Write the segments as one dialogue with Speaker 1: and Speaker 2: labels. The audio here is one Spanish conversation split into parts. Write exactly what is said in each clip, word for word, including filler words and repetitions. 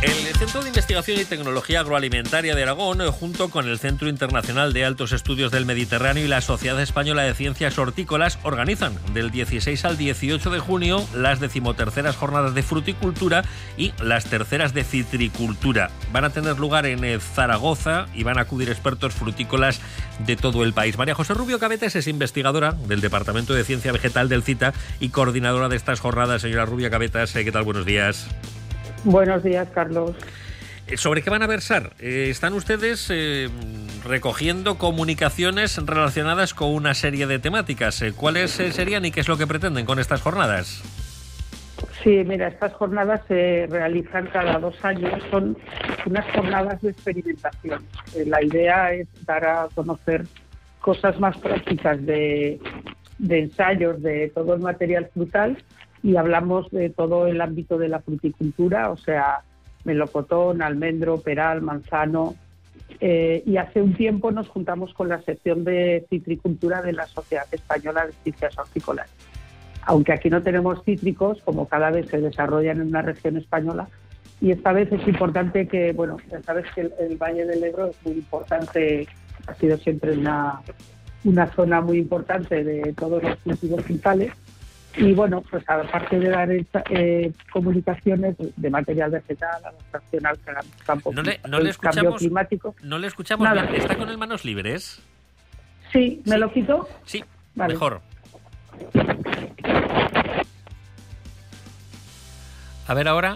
Speaker 1: El Centro de Investigación y Tecnología Agroalimentaria de Aragón, junto con el Centro Internacional de Altos Estudios del Mediterráneo y la Sociedad Española de Ciencias Hortícolas, organizan del dieciséis al dieciocho de junio las decimoterceras jornadas de fruticultura y las terceras de citricultura. Van a tener lugar en Zaragoza y van a acudir expertos frutícolas de todo el país. María José Rubio Cabetas es investigadora del Departamento de Ciencia Vegetal del CITA y coordinadora de estas jornadas. Señora Rubio Cabetas, ¿qué tal? Buenos días.
Speaker 2: Buenos días, Carlos.
Speaker 1: ¿Sobre qué van a versar? Eh, ¿Están ustedes eh, recogiendo comunicaciones relacionadas con una serie de temáticas? Eh, ¿Cuáles eh, serían y qué es lo que pretenden con estas jornadas?
Speaker 2: Sí, mira, estas jornadas se realizan cada dos años. Son unas jornadas de experimentación. Eh, la idea es dar a conocer cosas más prácticas de, de ensayos de todo el material frutal, y hablamos de todo el ámbito de la fruticultura, o sea, melocotón, almendro, peral, manzano. Eh, y hace un tiempo nos juntamos con la sección de citricultura de la Sociedad Española de Ciencias Hortícolas. Aunque aquí no tenemos cítricos, como cada vez se desarrollan en una región española, y esta vez es importante que, bueno, ya sabes que el, el Valle del Ebro es muy importante, ha sido siempre una, una zona muy importante de todos los cultivos frutales. Y bueno, pues aparte de dar eh, comunicaciones de material vegetal, adaptación al campo,
Speaker 1: no le, no le escuchamos,
Speaker 2: cambio climático.
Speaker 1: No le escuchamos
Speaker 2: Nada.
Speaker 1: bien. ¿Está con el manos libres?
Speaker 2: Sí, ¿me
Speaker 1: sí.
Speaker 2: lo quito?
Speaker 1: Sí,
Speaker 2: vale.
Speaker 1: Mejor. A ver ahora.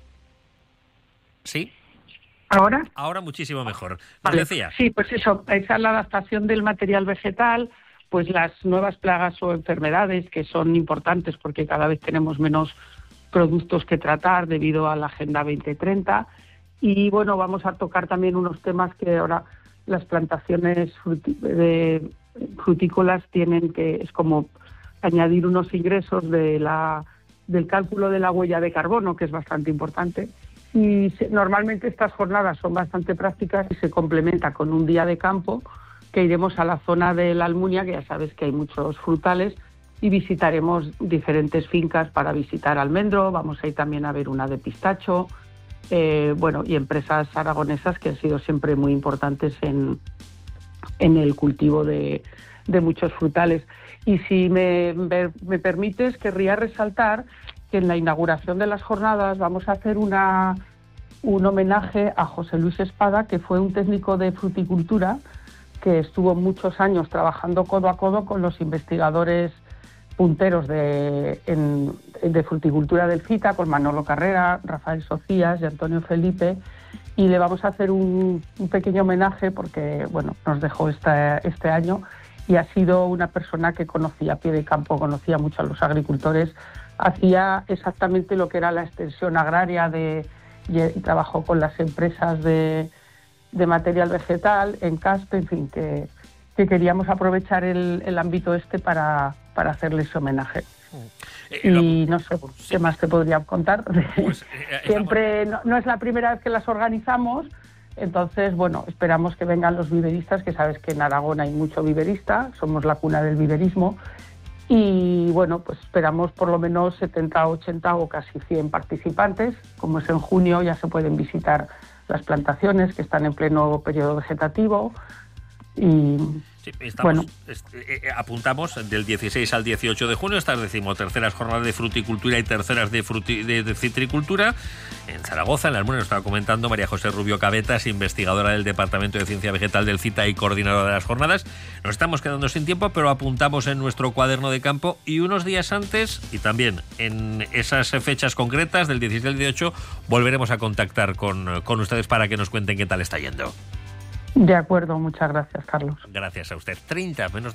Speaker 1: ¿Sí?
Speaker 2: ¿Ahora?
Speaker 1: Ahora muchísimo mejor. Nos
Speaker 2: Vale.
Speaker 1: decía.
Speaker 2: Sí, pues eso, esa es la adaptación del material vegetal, pues las nuevas plagas o enfermedades que son importantes porque cada vez tenemos menos productos que tratar debido a la Agenda veinte treinta. Y bueno, vamos a tocar también unos temas que ahora las plantaciones fruti- de frutícolas tienen, que es como añadir unos ingresos de la, del cálculo de la huella de carbono, que es bastante importante. Y se, normalmente estas jornadas son bastante prácticas y se complementa con un día de campo, que iremos a la zona de la Almunia, que ya sabes que hay muchos frutales, y visitaremos diferentes fincas para visitar almendro. Vamos a ir también a ver una de pistacho, eh, bueno, y empresas aragonesas que han sido siempre muy importantes en, en el cultivo de, de muchos frutales. Y si me, me, me permites, querría resaltar que en la inauguración de las jornadas vamos a hacer una, un homenaje a José Luis Espada, que fue un técnico de fruticultura que estuvo muchos años trabajando codo a codo con los investigadores punteros de, en, de fruticultura del CITA, con Manolo Carrera, Rafael Socias y Antonio Felipe, y le vamos a hacer un, un pequeño homenaje porque bueno, nos dejó este, este año, y ha sido una persona que conocía a pie de campo, conocía mucho a los agricultores, hacía exactamente lo que era la extensión agraria de, y, y trabajó con las empresas de de material vegetal, en Caspe, en fin, que, que queríamos aprovechar el, el ámbito este para, para hacerle ese homenaje.
Speaker 1: Eh,
Speaker 2: y
Speaker 1: lo,
Speaker 2: no sé
Speaker 1: sí.
Speaker 2: qué más te podría contar.
Speaker 1: Pues, eh,
Speaker 2: Siempre no, no es la primera vez que las organizamos, entonces, bueno, esperamos que vengan los viveristas, que sabes que en Aragón hay mucho viverista, somos la cuna del viverismo, y bueno, pues esperamos por lo menos setenta, ochenta o casi cien participantes. Como es en junio, ya se pueden visitar las plantaciones que están en pleno periodo vegetativo y
Speaker 1: sí, estamos,
Speaker 2: bueno,
Speaker 1: est- eh, apuntamos del dieciséis al dieciocho de junio estas decimoterceras jornadas de fruticultura y terceras de, fruti- de, de citricultura en Zaragoza. En la Almunia nos estaba comentando María José Rubio Cabetas, investigadora del Departamento de Ciencia Vegetal del CITA y coordinadora de las jornadas. Nos estamos quedando sin tiempo, pero apuntamos en nuestro cuaderno de campo, y unos días antes y también en esas fechas concretas del dieciséis al dieciocho volveremos a contactar con, con ustedes para que nos cuenten qué tal está yendo.
Speaker 2: de acuerdo, muchas gracias, Carlos.
Speaker 1: Gracias a usted. treinta menos